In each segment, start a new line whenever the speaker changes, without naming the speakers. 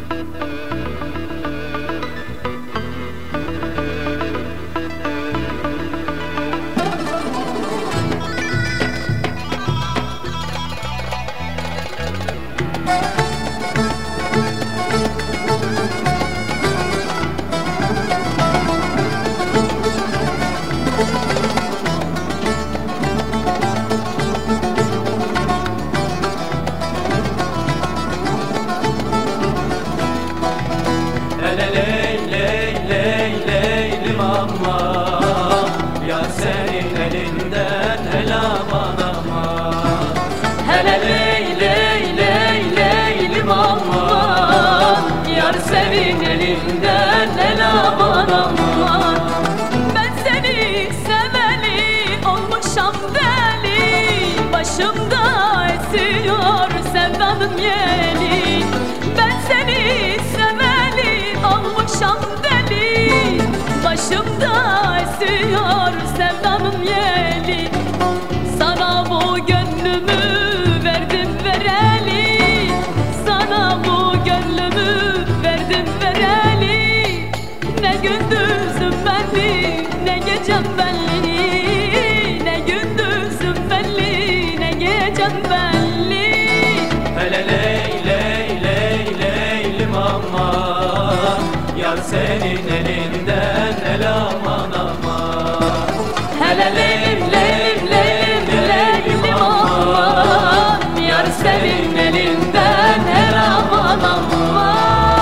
Senin elinden el aman aman. Ben seni seveli olmuşam deli, başımda esiyor sevdanın yeli. Ben seni seveli olmuşam deli, başımda esiyor sevdanın yeli. Sana bu gönlümü verdim vereli, sana bu gönlümü verdim vereli. Ne gündüzüm belli, ne gecem belli, ne gündüzüm belli, ne gecem belli.
Hele ley ley ley leylim aman, yar senin elinden el aman aman.
Hele leylim leylim leylim leylim aman, yar senin elinden el aman aman.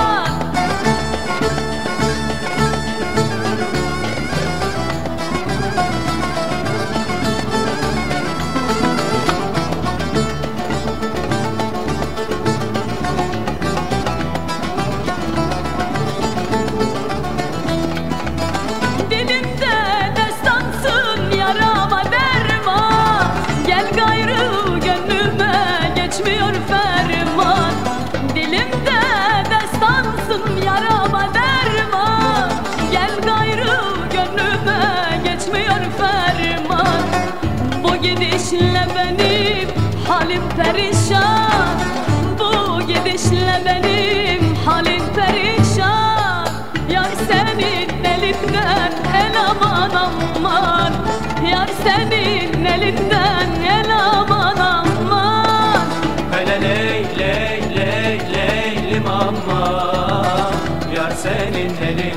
Geçmiyor ferman, dilimde destansın yarama derman. Gel gayrı gönlüme geçmiyor ferman. Bu gidişle benim halim perişan, bu gidişle benim halim perişan. Yar senin elinden el aman aman, yar senin elinden el aman aman.
Hele ley ley ley leylim aman, yar senin elinden